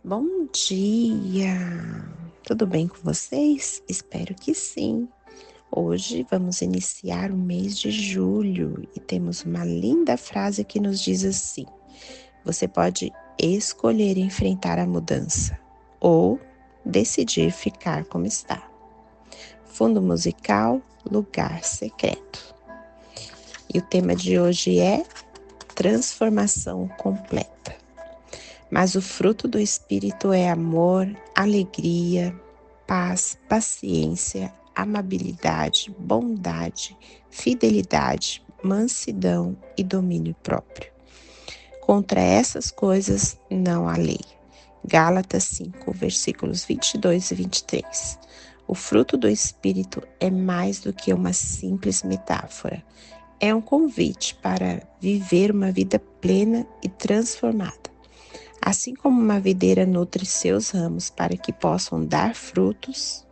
Bom dia! Tudo bem com vocês? Espero que sim. Hoje vamos iniciar o mês de julho e temos uma linda frase que nos diz assim: você pode escolher enfrentar a mudança ou decidir ficar como está. Fundo musical, lugar secreto. E o tema de hoje é transformação completa. Mas o fruto do Espírito é amor, alegria, paz, paciência, amabilidade, bondade, fidelidade, mansidão e domínio próprio. Contra essas coisas não há lei. Gálatas 5, versículos 22 e 23. O fruto do Espírito é mais do que uma simples metáfora. É um convite para viver uma vida plena e transformada. Assim como uma videira nutre seus ramos para que possam dar frutos,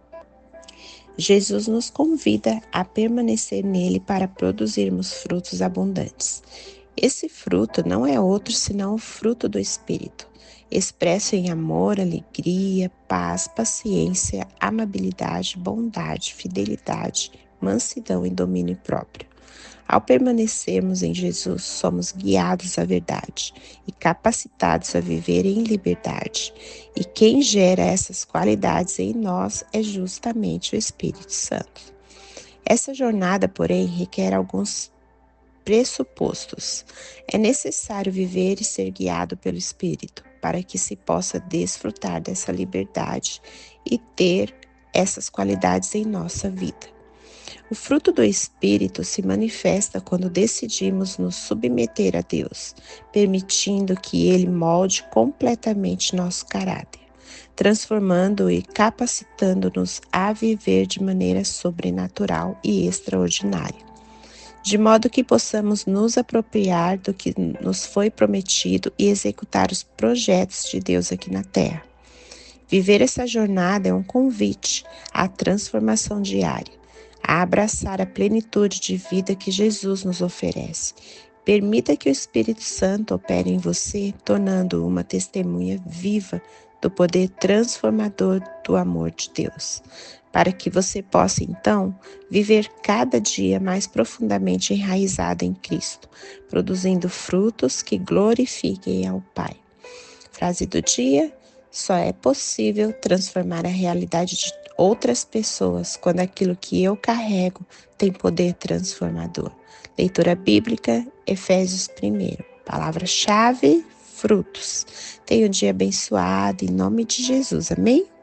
Jesus nos convida a permanecer nele para produzirmos frutos abundantes. Esse fruto não é outro senão o fruto do Espírito, expresso em amor, alegria, paz, paciência, amabilidade, bondade, fidelidade, mansidão e domínio próprio. Ao permanecermos em Jesus, somos guiados à verdade e capacitados a viver em liberdade. E quem gera essas qualidades em nós é justamente o Espírito Santo. Essa jornada, porém, requer alguns pressupostos. É necessário viver e ser guiado pelo Espírito para que se possa desfrutar dessa liberdade e ter essas qualidades em nossa vida. O fruto do Espírito se manifesta quando decidimos nos submeter a Deus, permitindo que Ele molde completamente nosso caráter, transformando e capacitando-nos a viver de maneira sobrenatural e extraordinária, de modo que possamos nos apropriar do que nos foi prometido e executar os projetos de Deus aqui na Terra. Viver essa jornada é um convite à transformação diária, a abraçar a plenitude de vida que Jesus nos oferece. Permita que o Espírito Santo opere em você, tornando-o uma testemunha viva do poder transformador do amor de Deus, para que você possa, então, viver cada dia mais profundamente enraizado em Cristo, produzindo frutos que glorifiquem ao Pai. Frase do dia: só é possível transformar a realidade de outras pessoas quando aquilo que eu carrego tem poder transformador. Leitura bíblica, Efésios 1. Palavra-chave: frutos. Tenha um dia abençoado em nome de Jesus. Amém?